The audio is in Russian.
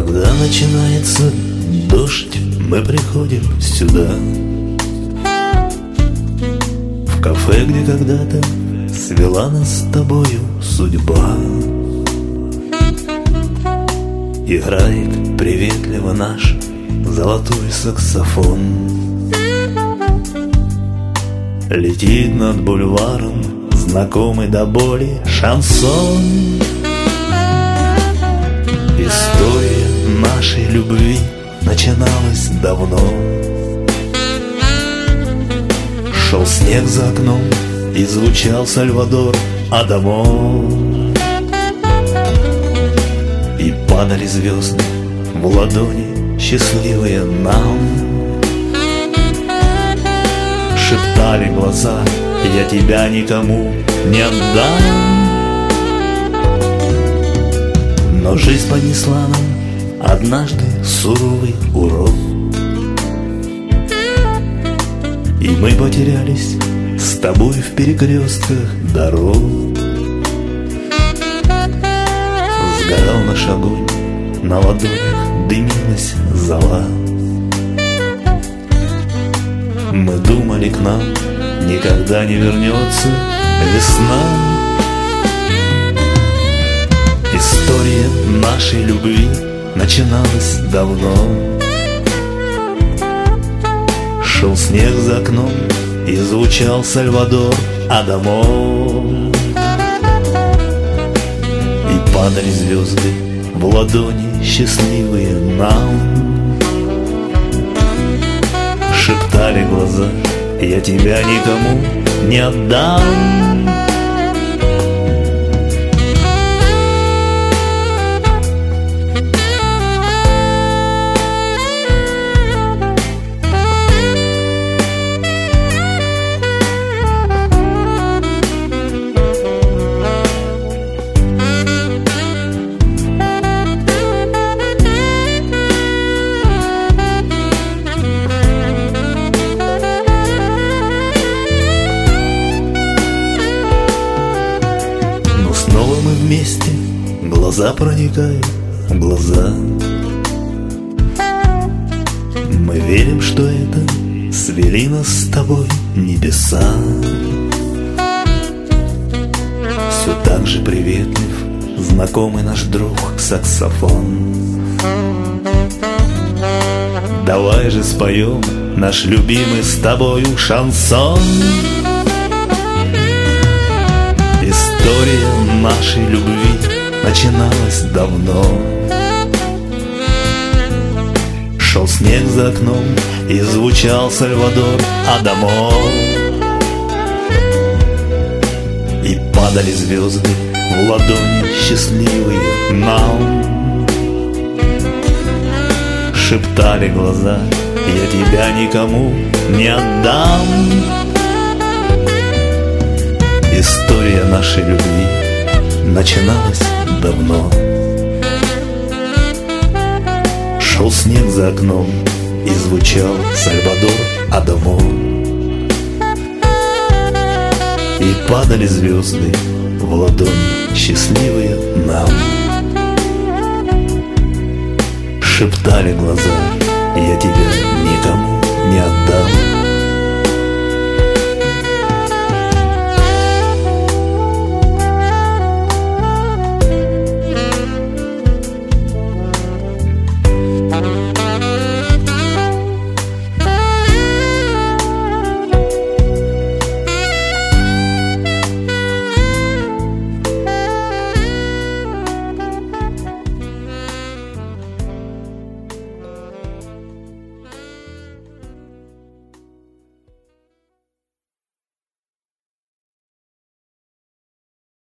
Когда начинается дождь, мы приходим сюда, в кафе, где когда-то свела нас с тобою судьба. Играет приветливо наш золотой саксофон. Летит над бульваром знакомый до боли шансон. История нашей любви начиналась давно. Шел снег за окном и звучал Сальвадор Адамо. И падали звезды в ладони, счастливые нам. Шептали глаза: я тебя никому не отдам. Но жизнь понесла нам однажды суровый урок, и мы потерялись с тобой в перекрестках дорог. Сгорал наш огонь, на ладонях дымилась зола. Мы думали, к нам никогда не вернется весна. История нашей любви начиналась давно. Шел снег за окном и звучал Сальвадор Адамо. И падали звезды в ладони, счастливые нам. Шептали глаза: я тебя никому не отдам. Мы вместе, глаза проникают в глаза. Мы верим, что это свели нас с тобой небеса. Все так же приветлив знакомый наш друг саксофон. Давай же споем наш любимый с тобою шансон. История нашей любви начиналась давно. Шел снег за окном и звучал Сальвадор Адамо. И падали звезды в ладони, счастливые нам. Шептали глаза: я тебя никому не отдам. История нашей любви начиналась давно. Шел снег за окном и звучал Сальвадор Адамо. И падали звезды в ладони, счастливые нам. Шептали глаза: я тебя